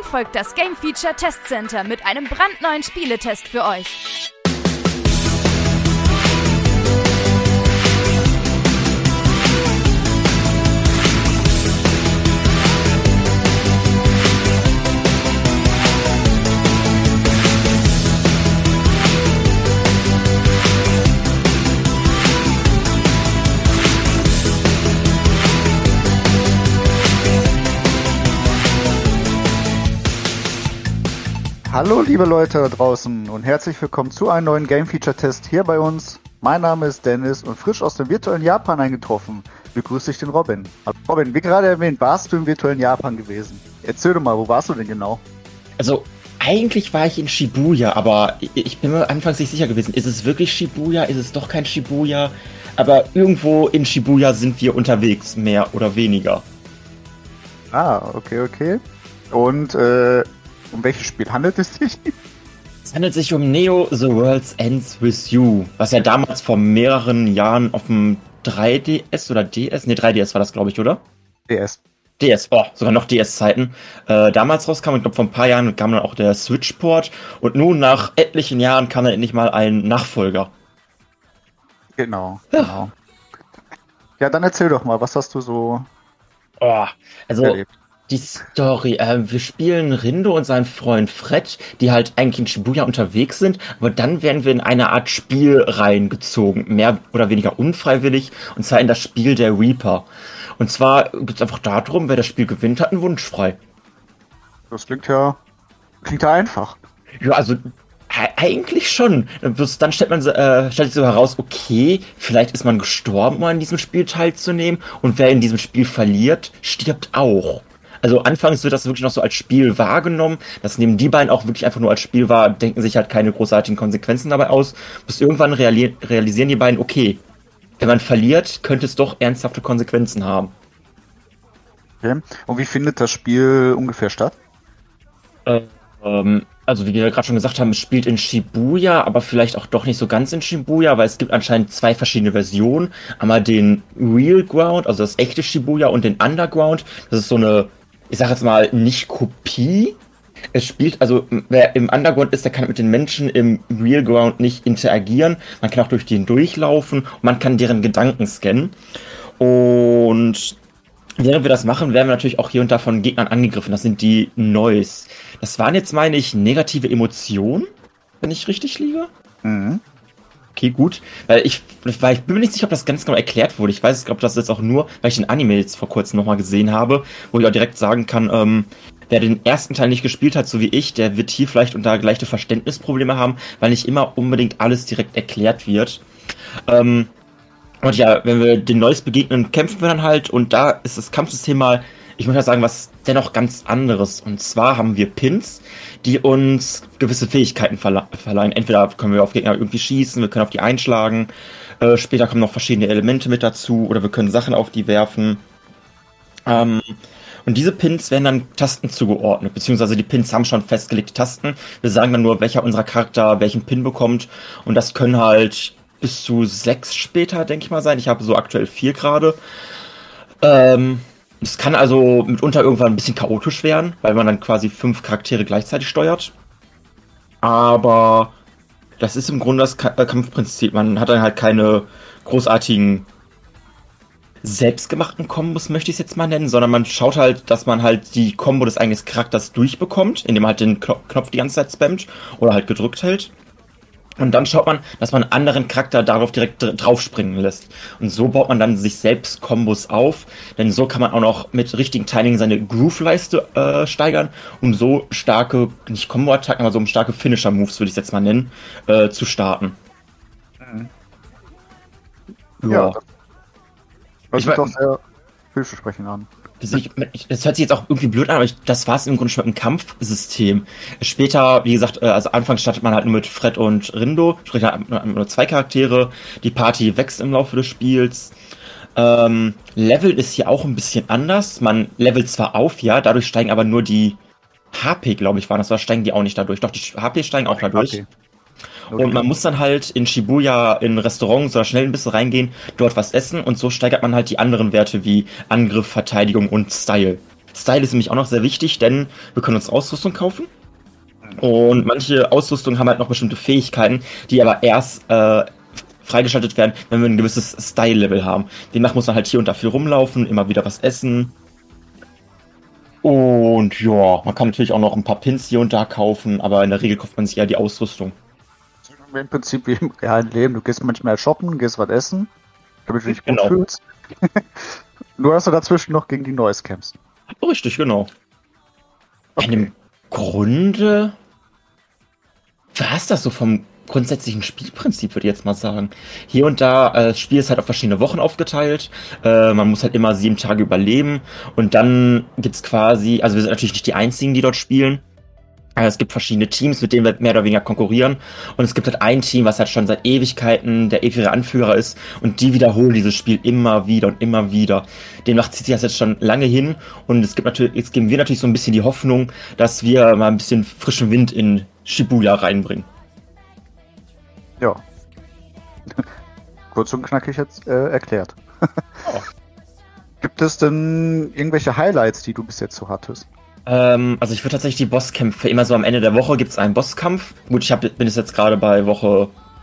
folgt das Game Feature Test Center mit einem brandneuen Spieletest für euch. Hallo liebe Leute da draußen und herzlich willkommen zu einem neuen Game Feature Test hier bei uns. Mein Name ist Dennis und frisch aus dem virtuellen Japan eingetroffen begrüße ich den Robin. Also Robin, wie gerade erwähnt, warst du im virtuellen Japan gewesen? Erzähl doch mal, wo warst du denn genau? Also eigentlich war ich in Shibuya, aber ich bin mir anfangs nicht sicher gewesen. Ist es wirklich Shibuya? Ist es doch kein Shibuya? Aber irgendwo in Shibuya sind wir unterwegs, mehr oder weniger. Ah, okay. Und um welches Spiel handelt es sich? Es handelt sich um Neo The World Ends With You, was ja damals vor mehreren Jahren auf dem 3DS oder DS? Ne, 3DS war das, glaube ich, oder? DS, sogar noch DS-Zeiten. Damals rauskam, ich glaube vor ein paar Jahren kam dann auch der Switch-Port und nun nach etlichen Jahren kam dann endlich mal ein Nachfolger. Genau. Ja, dann erzähl doch mal, was hast du so erlebt? Die Story, wir spielen Rindo und seinen Freund Fred, die halt eigentlich in Shibuya unterwegs sind, aber dann werden wir in eine Art Spiel reingezogen, mehr oder weniger unfreiwillig, und zwar in das Spiel der Reaper. Und zwar geht es einfach darum, wer das Spiel gewinnt, hat einen Wunsch frei. Das klingt ja einfach. Ja, also eigentlich schon. Dann stellt sich so heraus, okay, vielleicht ist man gestorben, um an diesem Spiel teilzunehmen, und wer in diesem Spiel verliert, stirbt auch. Also anfangs wird das wirklich noch so als Spiel wahrgenommen. Das nehmen die beiden auch wirklich einfach nur als Spiel wahr, denken sich halt keine großartigen Konsequenzen dabei aus. Bis irgendwann realisieren die beiden, okay, wenn man verliert, könnte es doch ernsthafte Konsequenzen haben. Okay. Und wie findet das Spiel ungefähr statt? Also wie wir gerade schon gesagt haben, es spielt in Shibuya, aber vielleicht auch doch nicht so ganz in Shibuya, weil es gibt anscheinend zwei verschiedene Versionen. Einmal den Real Ground, also das echte Shibuya, und den Underground. Das ist so eine, ich sag jetzt mal, nicht Kopie. Es spielt, also wer im Underground ist, der kann mit den Menschen im Real Ground nicht interagieren. Man kann auch durch den durchlaufen und man kann deren Gedanken scannen. Und während wir das machen, werden wir natürlich auch hier und da von Gegnern angegriffen. Das sind die Noise. Das waren jetzt, meine ich, negative Emotionen, wenn ich richtig liege. Mhm. Okay, gut. Weil ich bin mir nicht sicher, ob das ganz genau erklärt wurde. Ich weiß, ich glaube, das ist jetzt auch nur, weil ich den Anime jetzt vor kurzem nochmal gesehen habe, wo ich auch direkt sagen kann, wer den ersten Teil nicht gespielt hat, so wie ich, der wird hier vielleicht unter leichte Verständnisprobleme haben, weil nicht immer unbedingt alles direkt erklärt wird. Und ja, wenn wir den Neues begegnen, kämpfen wir dann halt, und da ist das Kampfsystem mal, ich muss ja sagen, was dennoch ganz anderes. Und zwar haben wir Pins, die uns gewisse Fähigkeiten verleihen. Entweder können wir auf Gegner irgendwie schießen, wir können auf die einschlagen, später kommen noch verschiedene Elemente mit dazu, oder wir können Sachen auf die werfen. Und diese Pins werden dann Tasten zugeordnet, beziehungsweise die Pins haben schon festgelegte Tasten. Wir sagen dann nur, welcher unserer Charakter welchen Pin bekommt, und das können halt bis zu 6 später, denke ich mal, sein. Ich habe so aktuell 4 gerade. Es kann also mitunter irgendwann ein bisschen chaotisch werden, weil man dann quasi 5 Charaktere gleichzeitig steuert. Aber das ist im Grunde das Kampfprinzip. Man hat dann halt keine großartigen selbstgemachten Kombos, möchte ich es jetzt mal nennen, sondern man schaut halt, dass man halt die Kombo des eigenen Charakters durchbekommt, indem man halt den Knopf die ganze Zeit spammt oder halt gedrückt hält. Und dann schaut man, dass man einen anderen Charakter darauf direkt draufspringen lässt. Und so baut man dann sich selbst Kombos auf. Denn so kann man auch noch mit richtigen Timing seine Groove-Leiste steigern, um so starke, nicht Combo-Attacken, aber so um starke Finisher-Moves, würde ich es jetzt mal nennen, zu starten. Ja, das hört sich doch sehr vielversprechend an. Das hört sich jetzt auch irgendwie blöd an, aber das war es im Grunde schon mit dem Kampfsystem. Später, wie gesagt, also anfangs startet man halt nur mit Fred und Rindo, sprich halt nur 2 Charaktere. Die Party wächst im Laufe des Spiels. Level ist hier auch ein bisschen anders. Man levelt zwar auf, ja, dadurch steigen aber nur die HP, glaube ich, waren das, oder steigen die auch nicht dadurch? Doch, die HP steigen auch dadurch. Okay. Und man muss dann halt in Shibuya in Restaurants oder schnell ein bisschen reingehen, dort was essen, und so steigert man halt die anderen Werte wie Angriff, Verteidigung und Style. Style ist nämlich auch noch sehr wichtig, denn wir können uns Ausrüstung kaufen. Und manche Ausrüstung haben halt noch bestimmte Fähigkeiten, die aber erst freigeschaltet werden, wenn wir ein gewisses Style-Level haben. Demnach muss man halt hier und da viel rumlaufen, immer wieder was essen. Und ja, man kann natürlich auch noch ein paar Pins hier und da kaufen, aber in der Regel kauft man sich ja die Ausrüstung. Im Prinzip wie im realen Leben. Du gehst manchmal shoppen, gehst was essen, damit du dich gut fühlst. Nur dass du dazwischen noch gegen die Noise kämpfst. Richtig, genau. Okay. In dem Grunde war es das so vom grundsätzlichen Spielprinzip, würde ich jetzt mal sagen. Hier und da, das Spiel ist halt auf verschiedene Wochen aufgeteilt. Man muss halt immer 7 Tage überleben. Und dann gibt's quasi, also wir sind natürlich nicht die Einzigen, die dort spielen. Es gibt verschiedene Teams, mit denen wir mehr oder weniger konkurrieren. Und es gibt halt ein Team, was halt schon seit Ewigkeiten der ewige Anführer ist. Und die wiederholen dieses Spiel immer wieder und immer wieder. Demnach zieht sich das jetzt schon lange hin. Und jetzt geben wir natürlich so ein bisschen die Hoffnung, dass wir mal ein bisschen frischen Wind in Shibuya reinbringen. Ja. Kurz und knackig jetzt erklärt. Oh. Gibt es denn irgendwelche Highlights, die du bis jetzt so hattest? Also ich würde tatsächlich die Bosskämpfe immer so am Ende der Woche gibt es einen Bosskampf. Gut, bin jetzt gerade bei Woche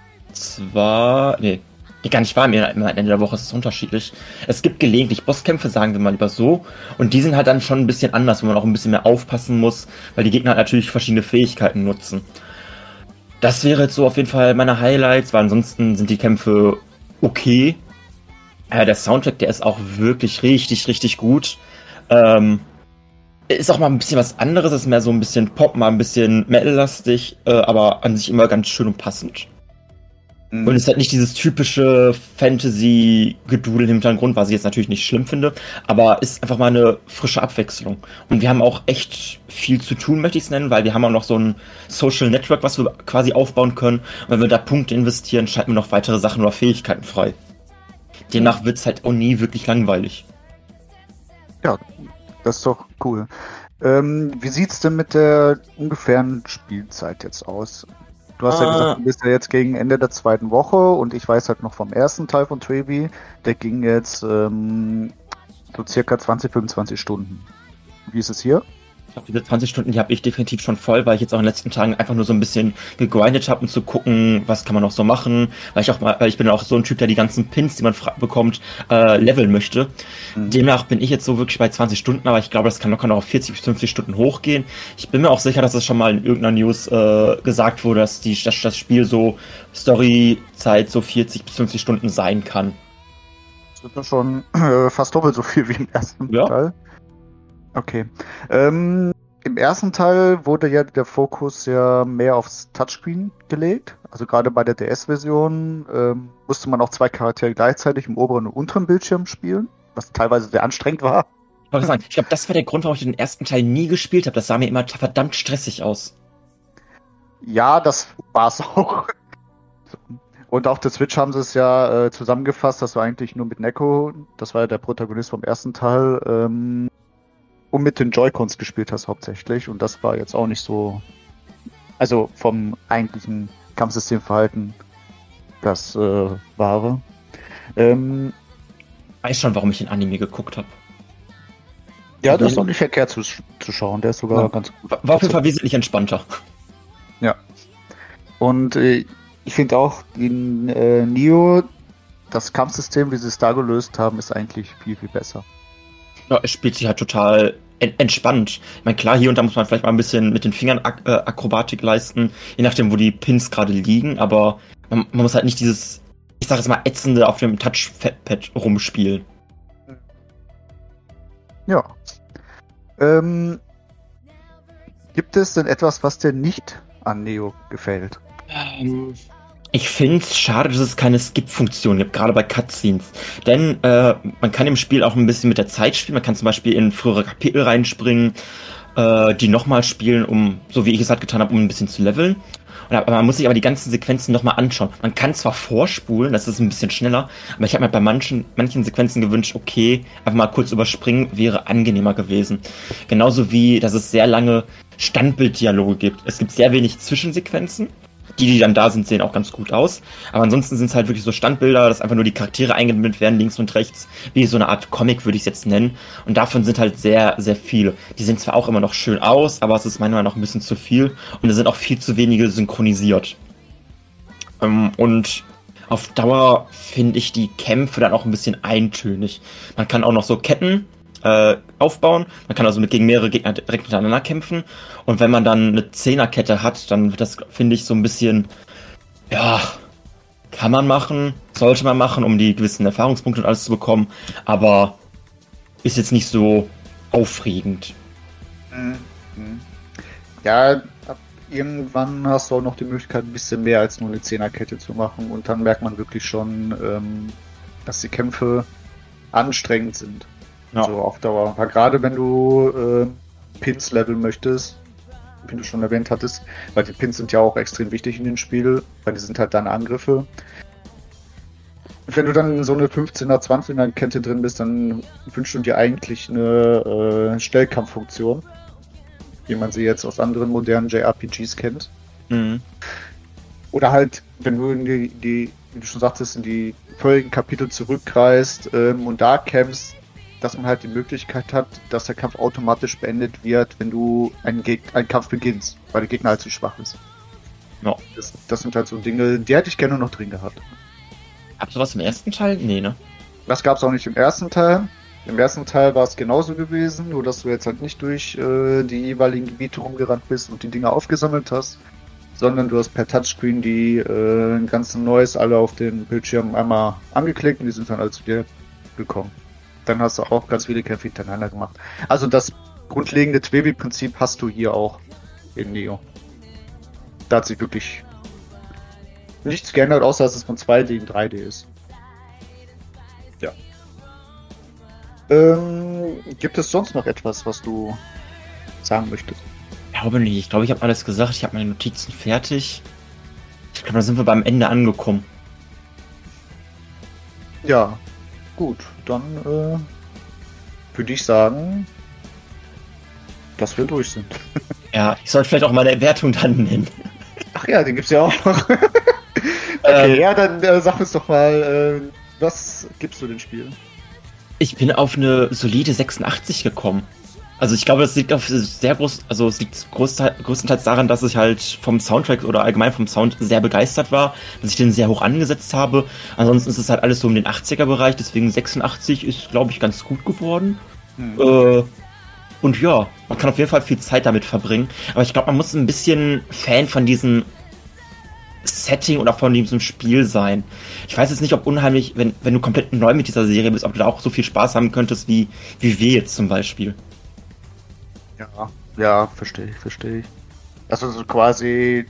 2. Nee, gar nicht wahr, am Ende der Woche ist es unterschiedlich. Es gibt gelegentlich Bosskämpfe, sagen wir mal lieber so. Und die sind halt dann schon ein bisschen anders, wo man auch ein bisschen mehr aufpassen muss, weil die Gegner halt natürlich verschiedene Fähigkeiten nutzen. Das wäre jetzt so auf jeden Fall meine Highlights, weil ansonsten sind die Kämpfe okay. Der Soundtrack, der ist auch wirklich richtig, richtig gut. Ist auch mal ein bisschen was anderes, ist mehr so ein bisschen Pop, mal ein bisschen Metal-lastig, aber an sich immer ganz schön und passend. Mhm. Und es ist halt nicht dieses typische Fantasy-Gedudel im Hintergrund, was ich jetzt natürlich nicht schlimm finde, aber ist einfach mal eine frische Abwechslung. Und wir haben auch echt viel zu tun, möchte ich es nennen, weil wir haben auch noch so ein Social Network, was wir quasi aufbauen können. Und wenn wir da Punkte investieren, schalten wir noch weitere Sachen oder Fähigkeiten frei. Demnach wird es halt auch nie wirklich langweilig. Ja, das ist doch cool. Wie sieht's denn mit der ungefähren Spielzeit jetzt aus? Du hast ja gesagt, du bist ja jetzt gegen Ende der 2. Woche und ich weiß halt noch vom ersten Teil von Trevi, der ging jetzt so circa 20, 25 Stunden. Wie ist es hier? Ich glaube, diese 20 Stunden, die habe ich definitiv schon voll, weil ich jetzt auch in den letzten Tagen einfach nur so ein bisschen gegrindet habe, um zu gucken, was kann man noch so machen. Weil ich bin auch so ein Typ, der die ganzen Pins, die man bekommt, leveln möchte. Mhm. Demnach bin ich jetzt so wirklich bei 20 Stunden, aber ich glaube, das kann locker noch auf 40 bis 50 Stunden hochgehen. Ich bin mir auch sicher, dass es schon mal in irgendeiner News gesagt wurde, dass das Spiel so Storyzeit so 40 bis 50 Stunden sein kann. Das wird doch schon fast doppelt so viel wie im ersten Teil. Okay. Im ersten Teil wurde ja der Fokus ja mehr aufs Touchscreen gelegt. Also gerade bei der DS-Version musste man auch 2 Charaktere gleichzeitig im oberen und unteren Bildschirm spielen, was teilweise sehr anstrengend war. Ich glaube, das war der Grund, warum ich den ersten Teil nie gespielt habe. Das sah mir immer verdammt stressig aus. Ja, das war's auch. Und auf der Switch haben sie es ja zusammengefasst, dass du eigentlich nur mit Neko, das war ja der Protagonist vom ersten Teil, und mit den Joy-Cons gespielt hast hauptsächlich. Und das war jetzt auch nicht so, also vom eigentlichen Kampfsystemverhalten das wahre. Weiß schon, warum ich den Anime geguckt habe. Ja, das ist doch nicht verkehrt zu schauen. Der ist sogar ganz gut. War auf jeden Fall wesentlich entspannter. Ja. Und ich finde auch, in Nioh, das Kampfsystem, wie sie es da gelöst haben, ist eigentlich viel, viel besser. Ja, es spielt sich halt total entspannt. Ich meine, klar, hier und da muss man vielleicht mal ein bisschen mit den Fingern Akrobatik leisten, je nachdem, wo die Pins gerade liegen, aber man muss halt nicht dieses, ich sag jetzt mal, ätzende auf dem Touchpad rumspielen. Ja. Gibt es denn etwas, was dir nicht an Neo gefällt? Ich finde es schade, dass es keine Skip-Funktion gibt, gerade bei Cutscenes. Denn man kann im Spiel auch ein bisschen mit der Zeit spielen. Man kann zum Beispiel in frühere Kapitel reinspringen, die nochmal spielen, um, so wie ich es halt getan habe, um ein bisschen zu leveln. Aber man muss sich aber die ganzen Sequenzen nochmal anschauen. Man kann zwar vorspulen, das ist ein bisschen schneller, aber ich habe mir bei manchen Sequenzen gewünscht, okay, einfach mal kurz überspringen, wäre angenehmer gewesen. Genauso wie, dass es sehr lange Standbilddialoge gibt. Es gibt sehr wenig Zwischensequenzen. Die dann da sind, sehen auch ganz gut aus. Aber ansonsten sind es halt wirklich so Standbilder, dass einfach nur die Charaktere eingeblendet werden, links und rechts, wie so eine Art Comic, würde ich es jetzt nennen. Und davon sind halt sehr, sehr viele. Die sehen zwar auch immer noch schön aus, aber es ist manchmal noch ein bisschen zu viel. Und es sind auch viel zu wenige synchronisiert. Und auf Dauer finde ich die Kämpfe dann auch ein bisschen eintönig. Man kann auch noch so Ketten aufbauen. Man kann also gegen mehrere Gegner direkt miteinander kämpfen. Und wenn man dann eine Zehnerkette hat, dann wird das, finde ich, so ein bisschen, ja, kann man machen, sollte man machen, um die gewissen Erfahrungspunkte und alles zu bekommen. Aber ist jetzt nicht so aufregend. Ja, irgendwann hast du auch noch die Möglichkeit, ein bisschen mehr als nur eine Zehnerkette zu machen. Und dann merkt man wirklich schon, dass die Kämpfe anstrengend sind. Ja. So auf Dauer. Aber gerade wenn du Pins leveln möchtest, wie du schon erwähnt hattest, weil die Pins sind ja auch extrem wichtig in dem Spiel, weil die sind halt deine Angriffe. Und wenn du dann in so eine 15er, 20er Kette drin bist, dann wünschst du dir eigentlich eine Stellkampffunktion, wie man sie jetzt aus anderen modernen JRPGs kennt. Mhm. Oder halt, wenn du in die, wie du schon sagtest, in die vorigen Kapitel zurückreist und da kämpfst, dass man halt die Möglichkeit hat, dass der Kampf automatisch beendet wird, wenn du einen Kampf beginnst, weil der Gegner halt zu schwach ist. Ja. Das sind halt so Dinge, die hätte ich gerne noch drin gehabt. Habt ihr was im ersten Teil? Nee, ne? Das gab es auch nicht im ersten Teil. Im ersten Teil war es genauso gewesen, nur dass du jetzt halt nicht durch die jeweiligen Gebiete rumgerannt bist und die Dinge aufgesammelt hast, sondern du hast per Touchscreen die ganzen Neues alle auf den Bildschirm einmal angeklickt und die sind dann alle zu dir gekommen. Dann hast du auch ganz viele Kämpfe hintereinander gemacht. Also das grundlegende Twibi-Prinzip hast du hier auch in Neo. Da hat sich wirklich nichts geändert, außer dass es von 2D in 3D ist. Ja. Gibt es sonst noch etwas, was du sagen möchtest? Ich glaube nicht. Ich glaube, ich habe alles gesagt. Ich habe meine Notizen fertig. Ich glaube, da sind wir beim Ende angekommen. Ja, gut. Dann würde ich sagen, dass wir durch sind. Ja, ich sollte vielleicht auch meine Wertung dann nennen. Ach ja, den gibt's ja auch noch. Okay, ja, dann sag uns doch mal, was gibst du dem Spiel? Ich bin auf eine solide 86 gekommen. Also ich glaube, das liegt auf sehr groß, also es liegt größtenteils daran, dass ich halt vom Soundtrack oder allgemein vom Sound sehr begeistert war, dass ich den sehr hoch angesetzt habe. Ansonsten ist es halt alles so um den 80er-Bereich, deswegen 86 ist, glaube ich, ganz gut geworden. Und ja, man kann auf jeden Fall viel Zeit damit verbringen. Aber ich glaube, man muss ein bisschen Fan von diesem Setting oder von diesem Spiel sein. Ich weiß jetzt nicht, ob unheimlich, wenn du komplett neu mit dieser Serie bist, ob du da auch so viel Spaß haben könntest wie wir jetzt zum Beispiel. Ja, verstehe ich. Also so quasi,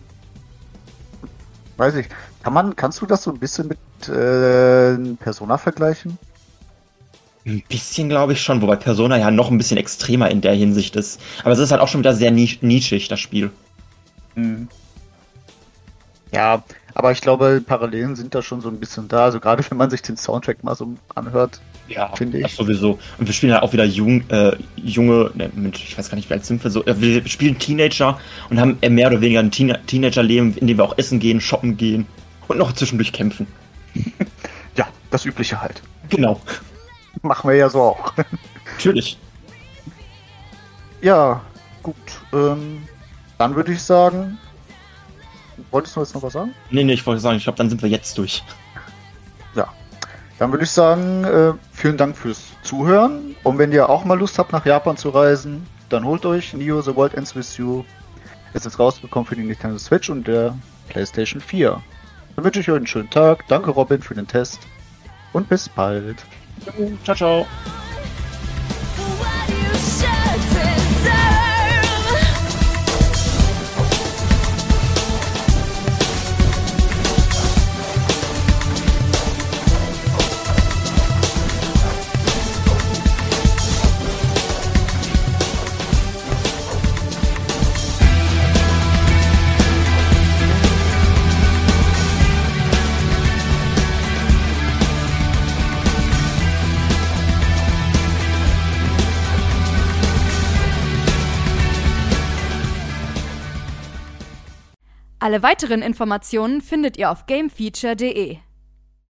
weiß ich, kannst du das so ein bisschen mit Persona vergleichen? Ein bisschen glaube ich schon, wobei Persona ja noch ein bisschen extremer in der Hinsicht ist. Aber es ist halt auch schon wieder sehr nischig, das Spiel. Mhm. Ja, aber ich glaube, Parallelen sind da schon so ein bisschen da. Also gerade wenn man sich den Soundtrack mal so anhört, ja, finde ich. Das sowieso. Und wir spielen halt auch wieder junge, ich weiß gar nicht, wie alt sind wir so. Wir spielen Teenager und haben mehr oder weniger ein Teenager-Leben, in dem wir auch essen gehen, shoppen gehen und noch zwischendurch kämpfen. Ja, das Übliche halt. Genau. Machen wir ja so auch. Natürlich. Ja, gut. Dann würde ich sagen, wolltest du jetzt noch was sagen? Nee, ich wollte sagen, ich glaube, dann sind wir jetzt durch. Ja. Dann würde ich sagen, vielen Dank fürs Zuhören. Und wenn ihr auch mal Lust habt, nach Japan zu reisen, dann holt euch Neo The World Ends With You. Es ist rausgekommen für die Nintendo Switch und der PlayStation 4. Dann wünsche ich euch einen schönen Tag. Danke Robin für den Test. Und bis bald. Ciao, ciao. Alle weiteren Informationen findet ihr auf gamefeature.de.